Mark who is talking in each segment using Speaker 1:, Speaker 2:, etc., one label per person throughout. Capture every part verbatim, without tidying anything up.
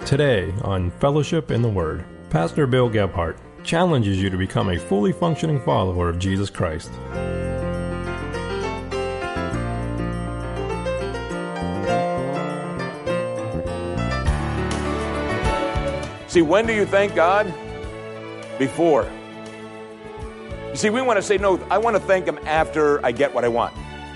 Speaker 1: Today on Fellowship in the Word, Pastor Bill Gebhardt challenges you to become a fully functioning follower of Jesus Christ.
Speaker 2: See, when do you thank God? Before. You see, we want to say, no, I want to thank Him after I get what I want.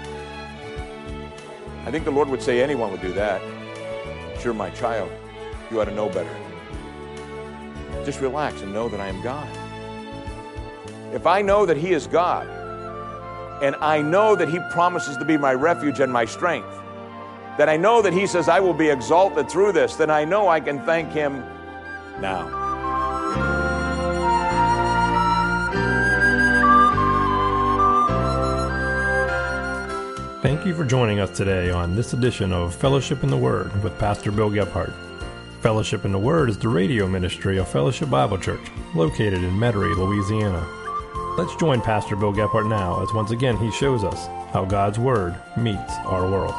Speaker 2: I think the Lord would say anyone would do that. But you're my child. You ought to know better. Just relax and know that I am God. If I know that He is God, and I know that He promises to be my refuge and my strength, that I know that He says I will be exalted through this, then I know I can thank Him now.
Speaker 1: Thank you for joining us today on this edition of Fellowship in the Word with Pastor Bill Gebhardt. Fellowship in the Word is the radio ministry of Fellowship Bible Church, located in Metairie, Louisiana. Let's join Pastor Bill Gebhardt now as once again he shows us how God's Word meets our world.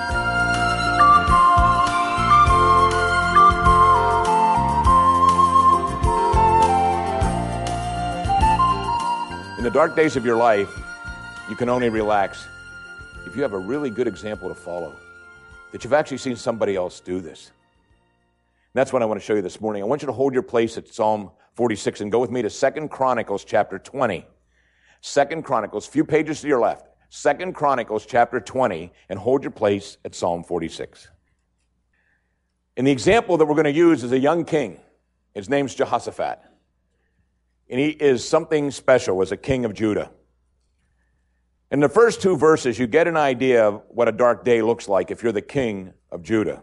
Speaker 2: In the dark days of your life, you can only relax if you have a really good example to follow, that you've actually seen somebody else do this. And that's what I want to show you this morning. I want you to hold your place at Psalm forty-six and go with me to Second Chronicles chapter twenty. Second Chronicles, a few pages to your left. Second Chronicles chapter twenty, and hold your place at Psalm forty-six. And the example that we're going to use is a young king. His name's Jehoshaphat. And he is something special as a king of Judah. In the first two verses, you get an idea of what a dark day looks like if you're the king of Judah.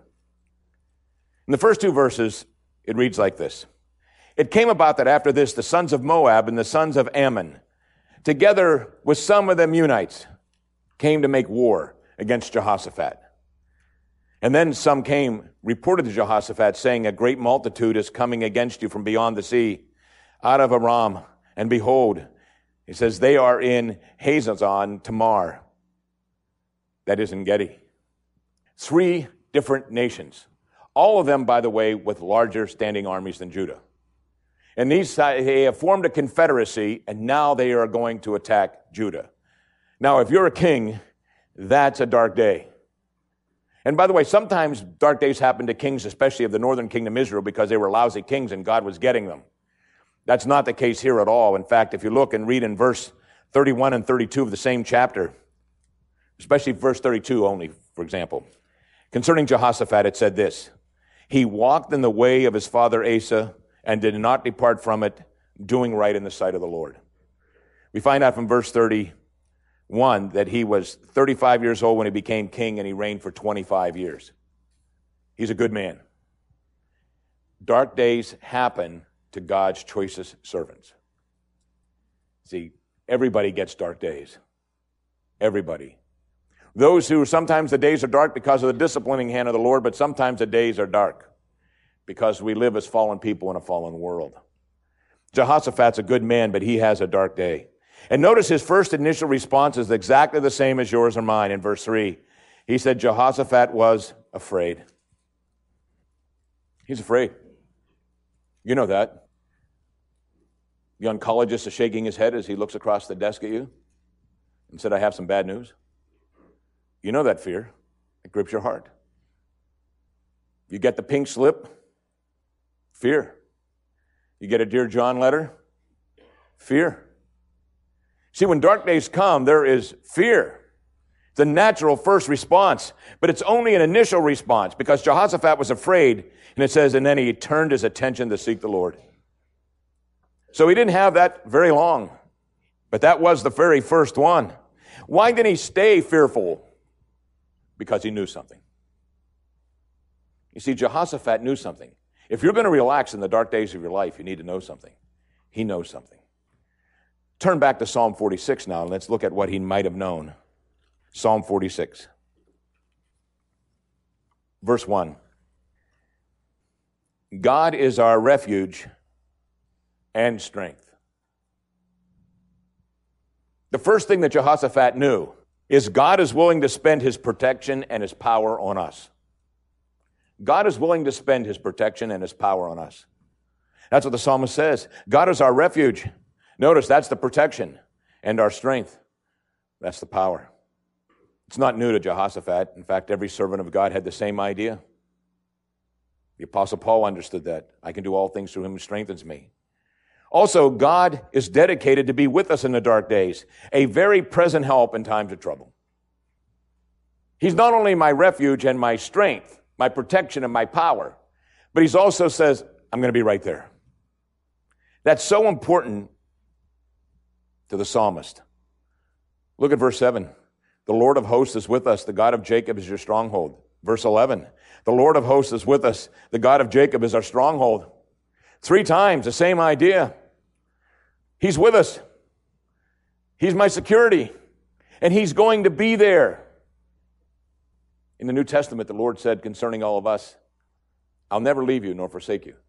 Speaker 2: In the first two verses, it reads like this. It came about that after this, the sons of Moab and the sons of Ammon, together with some of the Ammonites, came to make war against Jehoshaphat. And then some came, reported to Jehoshaphat, saying, a great multitude is coming against you from beyond the sea, out of Aram, and behold, he says, they are in Hazazon Tamar. That is in Gedi. Three different nations. All of them, by the way, with larger standing armies than Judah. And these, they have formed a confederacy, and now they are going to attack Judah. Now, if you're a king, that's a dark day. And by the way, sometimes dark days happen to kings, especially of the northern kingdom Israel, because they were lousy kings and God was getting them. That's not the case here at all. In fact, if you look and read in verse thirty-one and thirty-two of the same chapter, especially verse thirty-two only, for example, concerning Jehoshaphat, it said this, he walked in the way of his father Asa and did not depart from it, doing right in the sight of the Lord. We find out from verse thirty-one that he was thirty-five years old when he became king and he reigned for twenty-five years. He's a good man. Dark days happen to God's choicest servants. See, everybody gets dark days. Everybody. Those who sometimes the days are dark because of the disciplining hand of the Lord, but sometimes the days are dark because we live as fallen people in a fallen world. Jehoshaphat's a good man, but he has a dark day. And notice his first initial response is exactly the same as yours or mine in verse three. He said Jehoshaphat was afraid. He's afraid. You know that. The oncologist is shaking his head as he looks across the desk at you and said, I have some bad news. You know that fear. It grips your heart. You get the pink slip, fear. You get a Dear John letter, fear. See, when dark days come, there is fear. It's a natural first response, but it's only an initial response because Jehoshaphat was afraid, and it says, and then he turned his attention to seek the Lord. So he didn't have that very long, but that was the very first one. Why did he stay fearful? Because he knew something. You see, Jehoshaphat knew something. If you're going to relax in the dark days of your life, you need to know something. He knows something. Turn back to Psalm forty-six now, and let's look at what he might have known. Psalm forty-six. Verse one. God is our refuge and strength. The first thing that Jehoshaphat knew is God is willing to spend his protection and his power on us. God is willing to spend his protection and his power on us. That's what the psalmist says. God is our refuge. Notice that's the protection, and our strength. That's the power. It's not new to Jehoshaphat. In fact, every servant of God had the same idea. The Apostle Paul understood that. I can do all things through him who strengthens me. Also, God is dedicated to be with us in the dark days, a very present help in times of trouble. He's not only my refuge and my strength, my protection and my power, but he also says, I'm going to be right there. That's so important to the psalmist. Look at verse seven. The Lord of hosts is with us. The God of Jacob is your stronghold. Verse eleven. The Lord of hosts is with us. The God of Jacob is our stronghold. Three times the same idea. He's with us. He's my security. And he's going to be there. In the New Testament, the Lord said concerning all of us, I'll never leave you nor forsake you.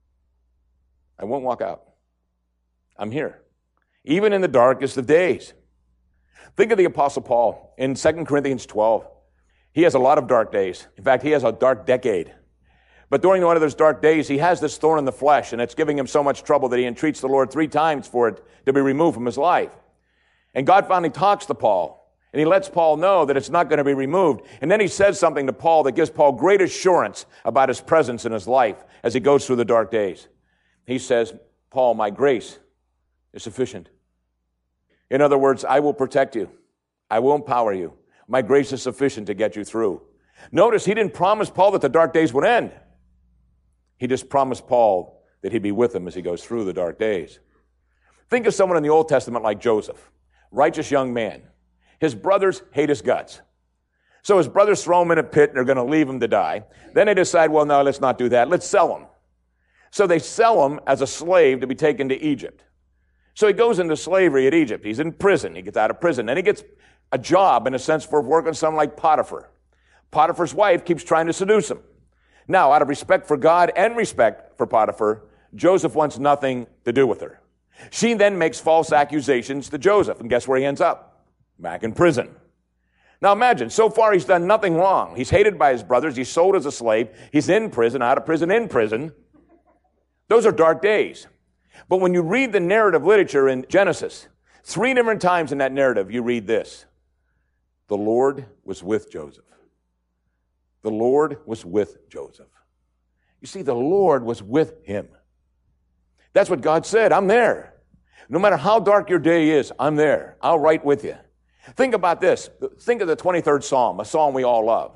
Speaker 2: I won't walk out. I'm here. Even in the darkest of days. Think of the Apostle Paul in Second Corinthians twelve. He has a lot of dark days. In fact, he has a dark decade. But during one of those dark days, he has this thorn in the flesh, and it's giving him so much trouble that he entreats the Lord three times for it to be removed from his life. And God finally talks to Paul, and he lets Paul know that it's not going to be removed. And then he says something to Paul that gives Paul great assurance about his presence in his life as he goes through the dark days. He says, Paul, my grace is sufficient. In other words, I will protect you. I will empower you. My grace is sufficient to get you through. Notice he didn't promise Paul that the dark days would end. He just promised Paul that he'd be with him as he goes through the dark days. Think of someone in the Old Testament like Joseph, righteous young man. His brothers hate his guts. So his brothers throw him in a pit and they're going to leave him to die. Then they decide, well, no, let's not do that. Let's sell him. So they sell him as a slave to be taken to Egypt. So he goes into slavery at Egypt. He's in prison. He gets out of prison. Then he gets a job, in a sense, for working someone like Potiphar. Potiphar's wife keeps trying to seduce him. Now, out of respect for God and respect for Potiphar, Joseph wants nothing to do with her. She then makes false accusations to Joseph, and guess where he ends up? Back in prison. Now imagine, so far he's done nothing wrong. He's hated by his brothers. He's sold as a slave. He's in prison, out of prison, in prison. Those are dark days. But when you read the narrative literature in Genesis, three different times in that narrative, you read this. The Lord was with Joseph. The Lord was with Joseph. You see, the Lord was with him. That's what God said. I'm there. No matter how dark your day is, I'm there. I'll write with you. Think about this. Think of the twenty-third Psalm, a psalm we all love.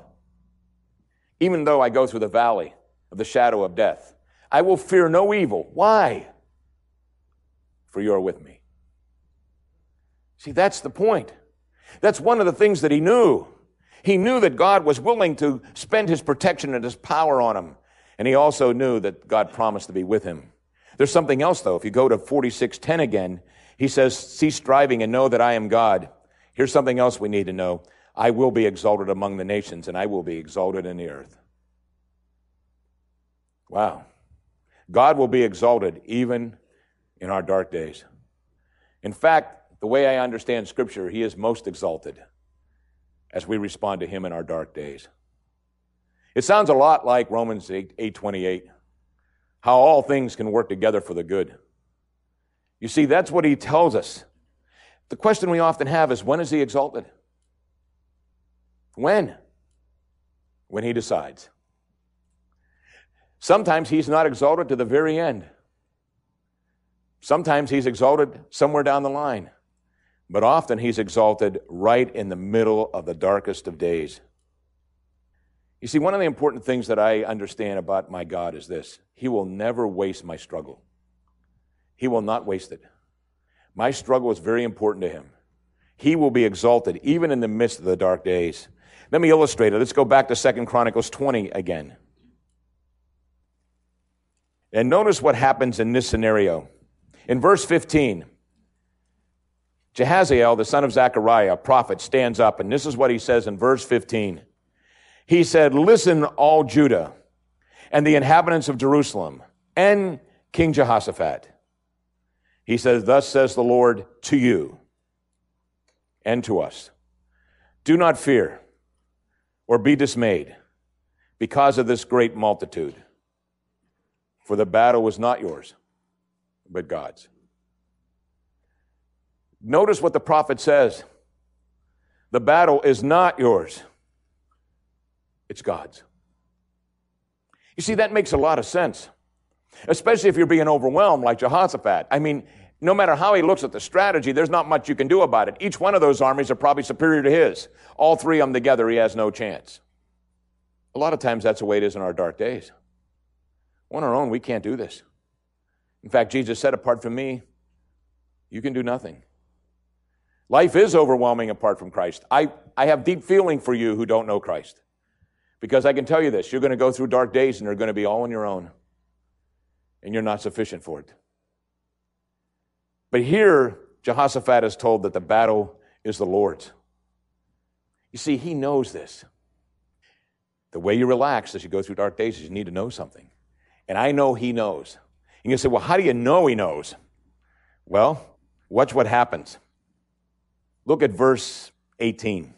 Speaker 2: Even though I go through the valley of the shadow of death, I will fear no evil. Why? For you are with me. See, that's the point. That's one of the things that he knew. He knew that God was willing to spend his protection and his power on him. And he also knew that God promised to be with him. There's something else, though. If you go to forty-six ten again, he says, cease striving and know that I am God. Here's something else we need to know. I will be exalted among the nations, and I will be exalted in the earth. Wow. God will be exalted even in our dark days. In fact, the way I understand Scripture, he is most exalted as we respond to him in our dark days. It sounds a lot like Romans eight twenty-eight, how all things can work together for the good. You see, that's what he tells us. The question we often have is, when is he exalted? When? When he decides. Sometimes he's not exalted to the very end. Sometimes he's exalted somewhere down the line. But often he's exalted right in the middle of the darkest of days. You see, one of the important things that I understand about my God is this. He will never waste my struggle. He will not waste it. My struggle is very important to him. He will be exalted even in the midst of the dark days. Let me illustrate it. Let's go back to Second Chronicles twenty again. And notice what happens in this scenario. In verse fifteen, Jehaziel, the son of Zechariah, a prophet, stands up, and this is what he says in verse fifteen. He said, listen, all Judah, and the inhabitants of Jerusalem, and King Jehoshaphat. He says, thus says the Lord to you and to us. Do not fear or be dismayed, because of this great multitude. For the battle was not yours, but God's. Notice what the prophet says. The battle is not yours. It's God's. You see, that makes a lot of sense, especially if you're being overwhelmed like Jehoshaphat. I mean, no matter how he looks at the strategy, there's not much you can do about it. Each one of those armies are probably superior to his. All three of them together, he has no chance. A lot of times that's the way it is in our dark days. On our own, we can't do this. In fact, Jesus said, apart from me, you can do nothing. Life is overwhelming apart from Christ. I, I have deep feeling for you who don't know Christ. Because I can tell you this, you're going to go through dark days and they're going to be all on your own. And you're not sufficient for it. But here, Jehoshaphat is told that the battle is the Lord's. You see, he knows this. The way you relax as you go through dark days is you need to know something. And I know he knows. And you say, well, how do you know he knows? Well, watch what happens. Look at verse eighteen.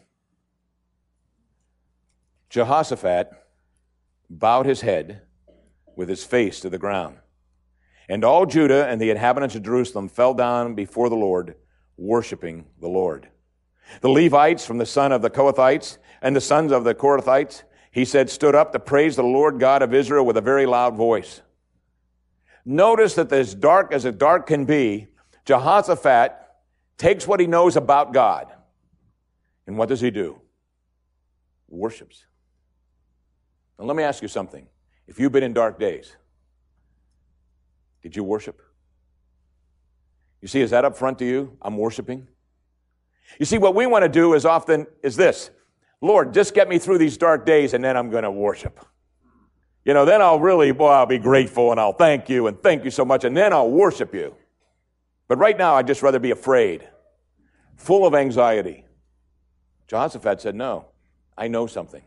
Speaker 2: Jehoshaphat bowed his head with his face to the ground. And all Judah and the inhabitants of Jerusalem fell down before the Lord, worshiping the Lord. The Levites from the son of the Kohathites and the sons of the Korathites, he said, stood up to praise the Lord God of Israel with a very loud voice. Notice that as dark as a dark can be, Jehoshaphat takes what he knows about God. And what does he do? Worships. Now let me ask you something. If you've been in dark days, did you worship? You see, is that up front to you? I'm worshiping. You see, what we want to do is often is this. Lord, just get me through these dark days and then I'm going to worship. You know, then I'll really, boy, I'll be grateful and I'll thank you and thank you so much and then I'll worship you. But right now, I'd just rather be afraid, full of anxiety. Jehoshaphat said, no, I know something.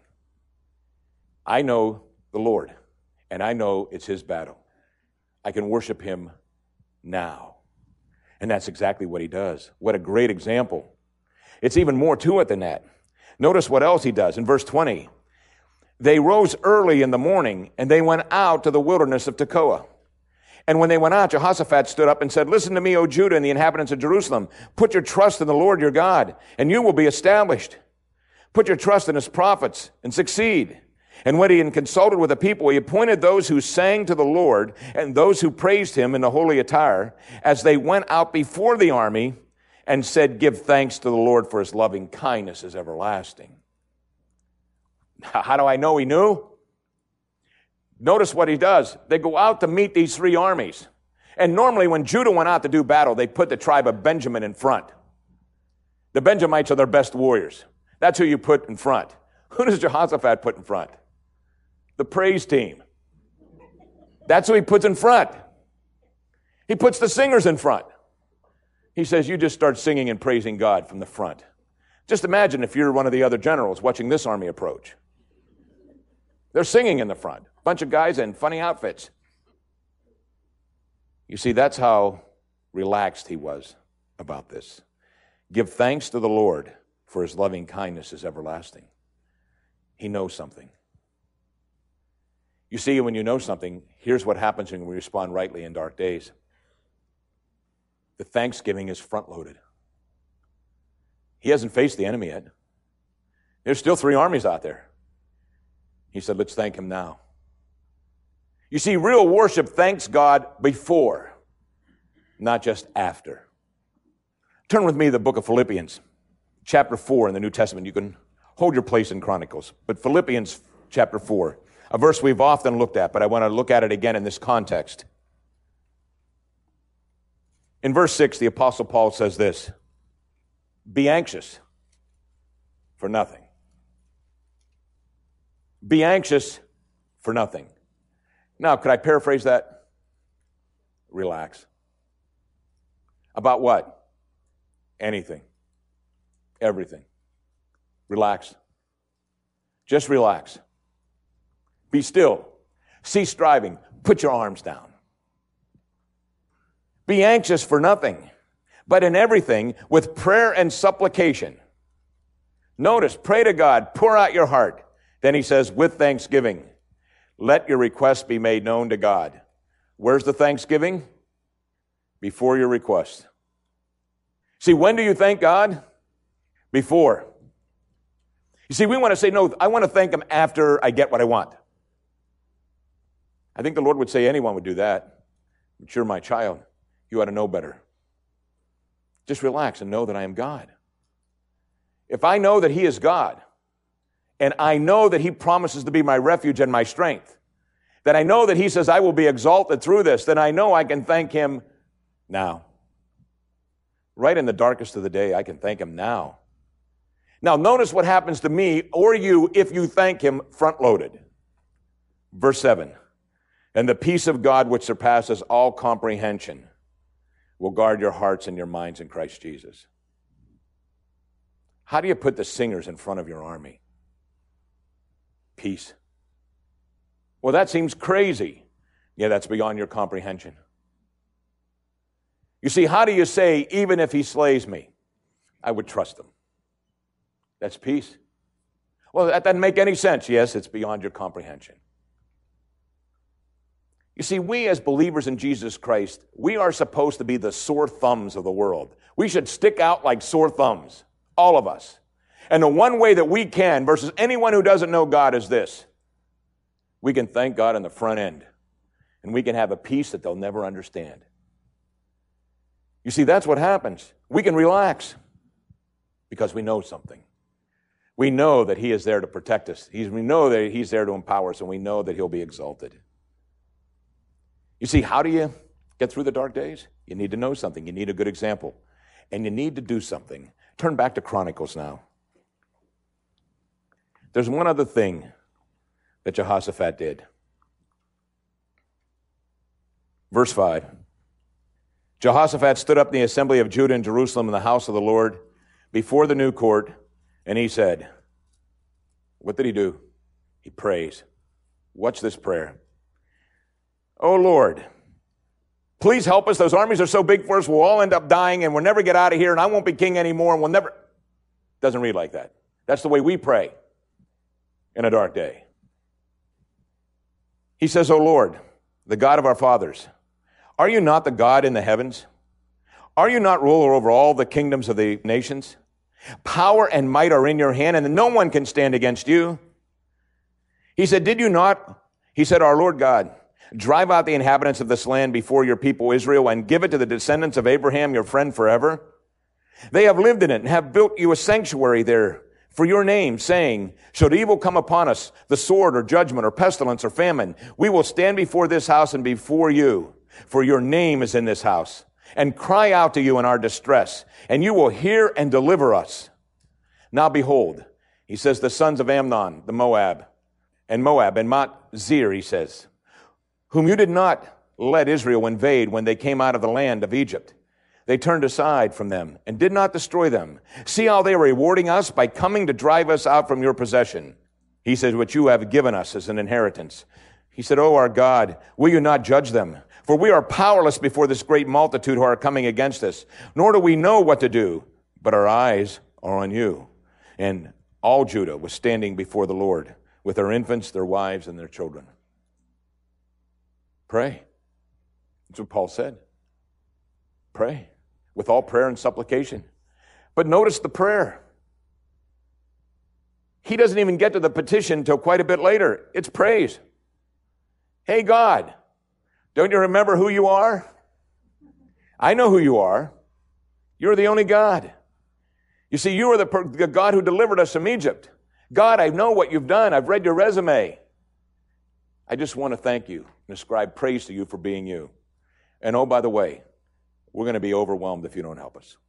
Speaker 2: I know the Lord, and I know it's his battle. I can worship him now. And that's exactly what he does. What a great example. It's even more to it than that. Notice what else he does in verse twenty. They rose early in the morning, and they went out to the wilderness of Tekoa. And when they went out, Jehoshaphat stood up and said, listen to me, O Judah and the inhabitants of Jerusalem. Put your trust in the Lord your God, and you will be established. Put your trust in his prophets and succeed. And when he had consulted with the people, he appointed those who sang to the Lord and those who praised him in the holy attire as they went out before the army and said, give thanks to the Lord for his loving kindness is everlasting. How do I know he knew? Notice what he does. They go out to meet these three armies. And normally when Judah went out to do battle, they put the tribe of Benjamin in front. The Benjamites are their best warriors. That's who you put in front. Who does Jehoshaphat put in front? The praise team. That's who he puts in front. He puts the singers in front. He says, you just start singing and praising God from the front. Just imagine if you're one of the other generals watching this army approach. They're singing in the front. A bunch of guys in funny outfits. You see, that's how relaxed he was about this. Give thanks to the Lord, for his loving kindness is everlasting. He knows something. You see, when you know something, here's what happens when we respond rightly in dark days. The thanksgiving is front-loaded. He hasn't faced the enemy yet. There's still three armies out there. He said, let's thank him now. You see, real worship thanks God before, not just after. Turn with me to the book of Philippians, chapter four in the New Testament. You can hold your place in Chronicles. But Philippians chapter four, a verse we've often looked at, but I want to look at it again in this context. In verse six, the Apostle Paul says this, be anxious for nothing. Be anxious for nothing. Now, could I paraphrase that? Relax. About what? Anything. Everything. Relax. Just relax. Be still. Cease striving. Put your arms down. Be anxious for nothing, but in everything with prayer and supplication. Notice, pray to God, pour out your heart, Then he says, with thanksgiving, let your requests be made known to God. Where's the thanksgiving? Before your request. See, when do you thank God? Before. You see, we want to say, no, I want to thank him after I get what I want. I think the Lord would say anyone would do that. But you're my child. You ought to know better. Just relax and know that I am God. If I know that he is God, and I know that he promises to be my refuge and my strength, that I know that he says I will be exalted through this, then I know I can thank him now. Right in the darkest of the day, I can thank him now. Now, notice what happens to me or you if you thank him front-loaded. Verse seven, and the peace of God which surpasses all comprehension will guard your hearts and your minds in Christ Jesus. How do you put the singers in front of your army? Peace. Well, that seems crazy. Yeah, that's beyond your comprehension. You see, how do you say, even if he slays me, I would trust him? That's peace. Well, that doesn't make any sense. Yes, it's beyond your comprehension. You see, we as believers in Jesus Christ, we are supposed to be the sore thumbs of the world. We should stick out like sore thumbs, all of us. And the one way that we can versus anyone who doesn't know God is this. We can thank God on the front end, and we can have a peace that they'll never understand. You see, that's what happens. We can relax because we know something. We know that he is there to protect us. He's, we know that he's there to empower us, and we know that he'll be exalted. You see, how do you get through the dark days? You need to know something. You need a good example. And you need to do something. Turn back to Chronicles now. There's one other thing that Jehoshaphat did. Verse five. Jehoshaphat stood up in the assembly of Judah and Jerusalem in the house of the Lord before the new court, and he said, what did he do? He prays. Watch this prayer. Oh, Lord, please help us. Those armies are so big for us, we'll all end up dying, and we'll never get out of here, and I won't be king anymore, and we'll never... Doesn't read like that. That's the way we pray in a dark day. He says, oh, Lord, the God of our fathers, are you not the God in the heavens? Are you not ruler over all the kingdoms of the nations? Power and might are in your hand, and no one can stand against you. He said, did you not? He said, our Lord God, drive out the inhabitants of this land before your people Israel and give it to the descendants of Abraham, your friend forever. They have lived in it and have built you a sanctuary there for your name, saying, should evil come upon us, the sword or judgment or pestilence or famine, we will stand before this house and before you, for your name is in this house, and cry out to you in our distress, and you will hear and deliver us. Now behold, he says, the sons of Amnon, the Moab, and Moab, and Mount Zir, he says, whom you did not let Israel invade when they came out of the land of Egypt. They turned aside from them and did not destroy them. See how they are rewarding us by coming to drive us out from your possession. He said, what you have given us as an inheritance. He said, oh, our God, will you not judge them? For we are powerless before this great multitude who are coming against us, nor do we know what to do, but our eyes are on you. And all Judah was standing before the Lord with their infants, their wives, and their children. Pray. That's what Paul said. Pray with all prayer and supplication. But notice the prayer. He doesn't even get to the petition till quite a bit later. It's praise. Hey, God, don't you remember who you are? I know who you are. You're the only God. You see, you are the, the God who delivered us from Egypt. God, I know what you've done. I've read your resume. I just want to thank you and ascribe praise to you for being you. And oh, by the way, we're going to be overwhelmed if you don't help us.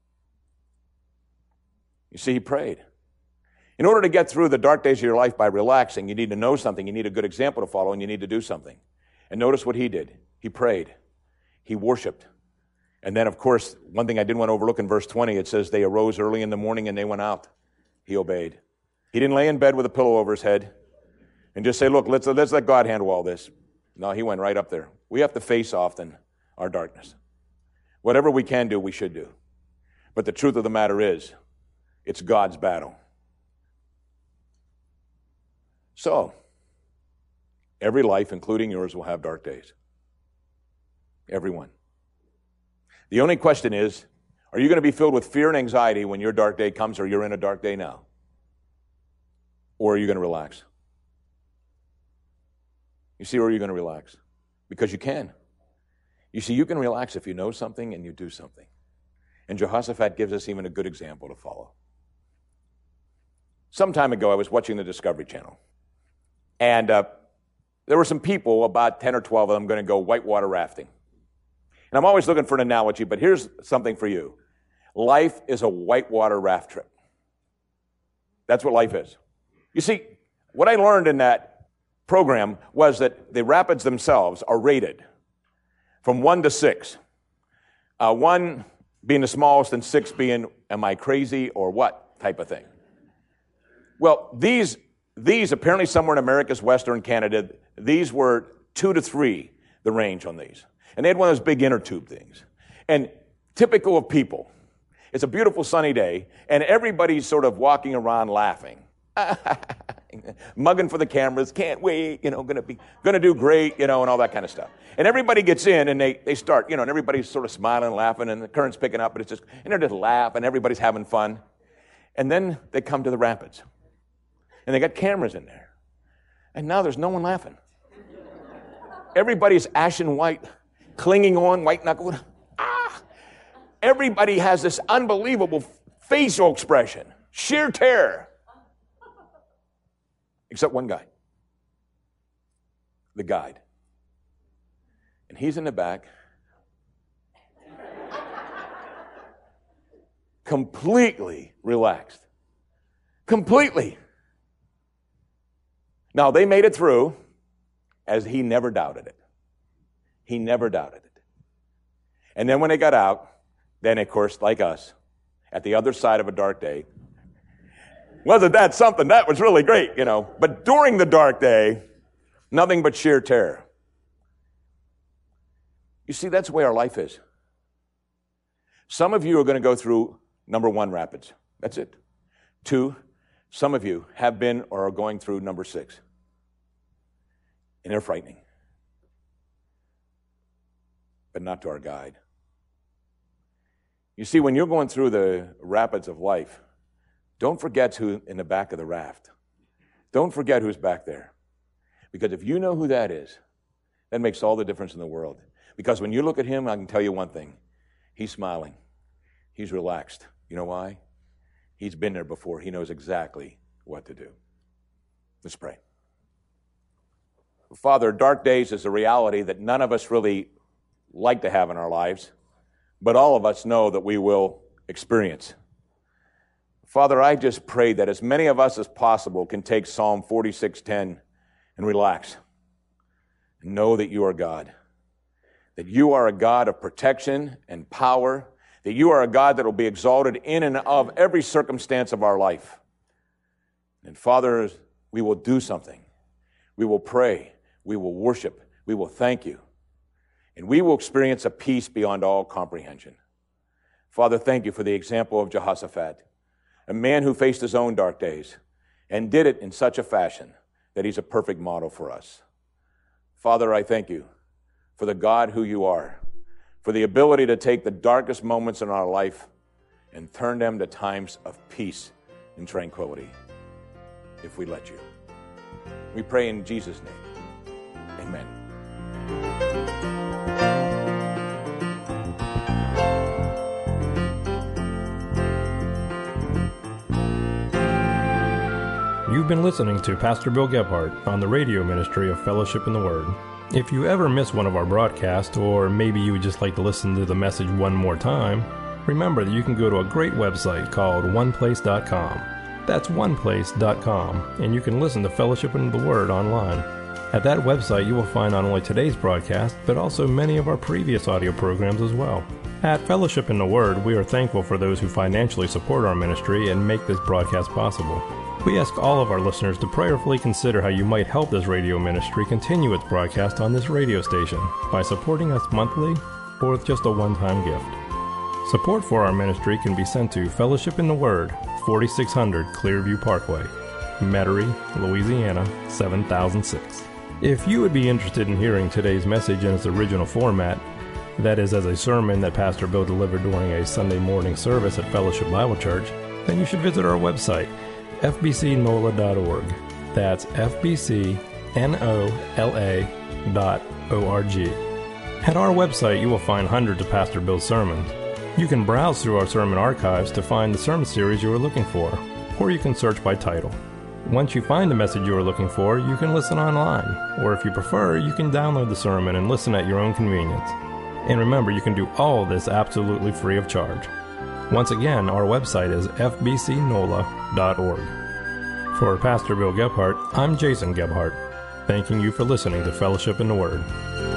Speaker 2: You see, he prayed. In order to get through the dark days of your life by relaxing, you need to know something, you need a good example to follow, and you need to do something. And notice what he did. He prayed. He worshiped. And then, of course, one thing I didn't want to overlook in verse twenty, it says they arose early in the morning and they went out. He obeyed. He didn't lay in bed with a pillow over his head and just say, look, let's, let's let God handle all this. No, he went right up there. We have to face often our darkness. Whatever we can do, we should do. But the truth of the matter is, it's God's battle. So, every life, including yours, will have dark days. Everyone. The only question is, are you going to be filled with fear and anxiety when your dark day comes, or you're in a dark day now? Or are you going to relax? You see, or are you going to relax? Because you can. You see, you can relax if you know something and you do something. And Jehoshaphat gives us even a good example to follow. Some time ago, I was watching the Discovery Channel. And uh, there were some people, about ten or twelve of them, going to go whitewater rafting. And I'm always looking for an analogy, but here's something for you. Life is a whitewater raft trip. That's what life is. You see, what I learned in that program was that the rapids themselves are rated from one to six. Uh, one being the smallest and six being, am I crazy or what type of thing. Well, these, these apparently somewhere in America's Western Canada, these were two to three, the range on these. And they had one of those big inner tube things. And typical of people, it's a beautiful sunny day, and everybody's sort of walking around laughing. Mugging for the cameras, can't wait, you know, gonna be, gonna do great, you know, and all that kind of stuff. And everybody gets in and they, they start, you know, and everybody's sort of smiling and laughing and the current's picking up, but it's just, and they're just laughing, everybody's having fun. And then they come to the rapids. And they got cameras in there. And now there's no one laughing. Everybody's ashen white, clinging on, white knuckled. Ah! Everybody has this unbelievable facial expression, sheer terror. Except one guy, the guide. And he's in the back, completely relaxed. Completely. Now, they made it through, as he never doubted it. He never doubted it. And then when they got out, then, of course, like us, at the other side of a dark day, wasn't that something? That was really great, you know. But during the dark day, nothing but sheer terror. You see, that's the way our life is. Some of you are going to go through number one rapids. That's it. Two, some of you have been or are going through number six. And they're frightening. But not to our guide. You see, when you're going through the rapids of life, don't forget who's in the back of the raft. Don't forget who's back there. Because if you know who that is, that makes all the difference in the world. Because when you look at him, I can tell you one thing. He's smiling. He's relaxed. You know why? He's been there before. He knows exactly what to do. Let's pray. Father, dark days is a reality that none of us really like to have in our lives, but all of us know that we will experience. Father, I just pray that as many of us as possible can take Psalm forty-six ten and relax and know that you are God, that you are a God of protection and power, that you are a God that will be exalted in and of every circumstance of our life. And Father, we will do something. We will pray. We will worship. We will thank you. And we will experience a peace beyond all comprehension. Father, thank you for the example of Jehoshaphat, a man who faced his own dark days and did it in such a fashion that he's a perfect model for us. Father, I thank you for the God who you are, for the ability to take the darkest moments in our life and turn them to times of peace and tranquility, if we let you. We pray in Jesus' name. Amen.
Speaker 1: You've been listening to Pastor Bill Gebhardt on the radio ministry of Fellowship in the Word. If you ever miss one of our broadcasts, or maybe you would just like to listen to the message one more time, remember that you can go to a great website called one place dot com. That's one place dot com, and you can listen to Fellowship in the Word online. At that website, you will find not only today's broadcast, but also many of our previous audio programs as well. At Fellowship in the Word, we are thankful for those who financially support our ministry and make this broadcast possible. We ask all of our listeners to prayerfully consider how you might help this radio ministry continue its broadcast on this radio station by supporting us monthly or with just a one-time gift. Support for our ministry can be sent to Fellowship in the Word, forty-six hundred Clearview Parkway. Metairie, Louisiana, seven thousand six. If you would be interested in hearing today's message in its original format, that is as a sermon that Pastor Bill delivered during a Sunday morning service at Fellowship Bible Church, then you should visit our website, f b c nola dot org. That's f b c nola dot org. At our website, you will find hundreds of Pastor Bill's sermons. You can browse through our sermon archives to find the sermon series you are looking for, or you can search by title. Once you find the message you are looking for, you can listen online, or if you prefer, you can download the sermon and listen at your own convenience. And remember, you can do all of this absolutely free of charge. Once again, our website is f b c nola dot org. For Pastor Bill Gebhardt, I'm Jason Gebhardt, thanking you for listening to Fellowship in the Word.